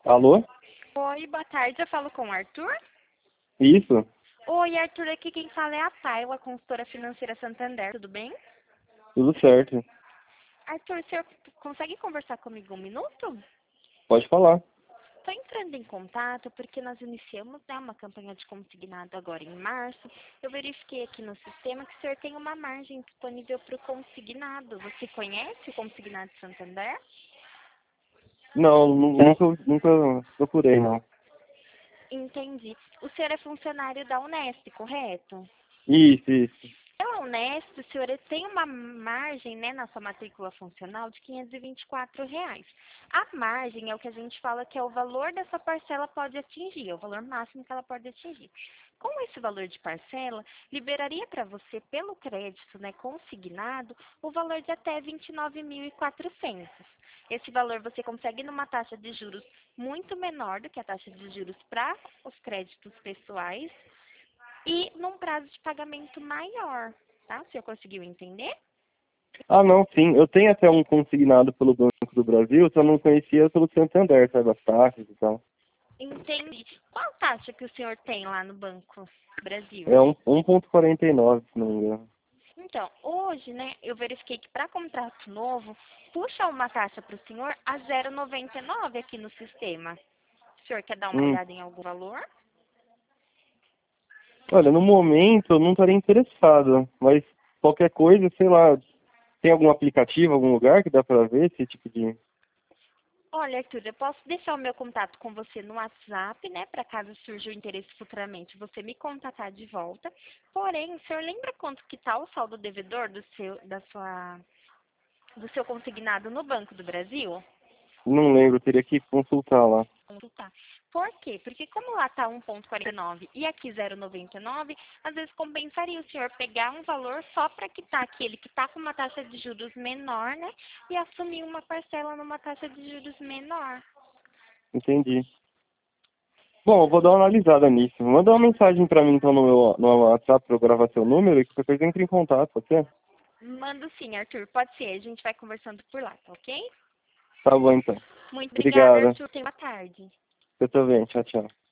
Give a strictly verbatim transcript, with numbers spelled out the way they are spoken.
Alô? Oi, boa tarde. Eu falo com o Arthur. Isso? Oi, Arthur. Aqui quem fala é a Paila, consultora financeira Santander. Tudo bem? Tudo certo. Arthur, o senhor consegue conversar comigo um minuto? Pode falar. Estou entrando em contato porque nós iniciamos, né, uma campanha de consignado agora em março. Eu verifiquei aqui no sistema que o senhor tem uma margem disponível para o consignado. Você conhece o consignado de Santander? Não, nu- nunca, nunca procurei, não. Entendi. O senhor é funcionário da Unesp, correto? Isso, isso. Pela Unesp, o senhor tem uma margem, né, na sua matrícula funcional de quinhentos e vinte e quatro reais. A margem é o que a gente fala que é o valor dessa parcela pode atingir, é o valor máximo que ela pode atingir. Com esse valor de parcela, liberaria para você, pelo crédito, né, consignado, o valor de até vinte e nove mil e quatrocentos. Esse valor você consegue numa taxa de juros muito menor do que a taxa de juros para os créditos pessoais, e num prazo de pagamento maior, tá? O senhor conseguiu entender? Ah, não, sim. Eu tenho até um consignado pelo Banco do Brasil, só não conhecia pelo Santander, sabe? As taxas e tal. Entendi. Qual taxa que o senhor tem lá no Banco É Brasil? um, um ponto quarenta e nove, se não me engano. Então, hoje, né, eu verifiquei que para contrato novo, puxa uma taxa para o senhor a zero vírgula noventa e nove aqui no sistema. O senhor quer dar uma Hum. olhada em algum valor? Olha, no momento eu não estaria interessado, mas qualquer coisa, sei lá, tem algum aplicativo, algum lugar que dá pra ver esse tipo de... Olha, Arthur, eu posso deixar o meu contato com você no WhatsApp, né, para caso surja o interesse futuramente, você me contatar de volta. Porém, o senhor lembra quanto que está o saldo devedor do seu, da sua, do seu consignado no Banco do Brasil? Não lembro, eu teria que consultar lá. Consultar. Por quê? Porque como lá está um ponto quarenta e nove e aqui zero vírgula noventa e nove, às vezes compensaria o senhor pegar um valor só para quitar aquele que está com uma taxa de juros menor, né, e assumir uma parcela numa taxa de juros menor. Entendi. Bom, eu vou dar uma analisada nisso. Manda uma mensagem pra mim então no meu no WhatsApp pra eu gravar seu número e qualquer coisa entre em contato, pode ser? Mando sim, Arthur. Pode ser. A gente vai conversando por lá, tá ok? Tá bom então. Muito obrigada, Obrigada. Arthur. Tenha uma tarde. Eu também. Tchau, tchau.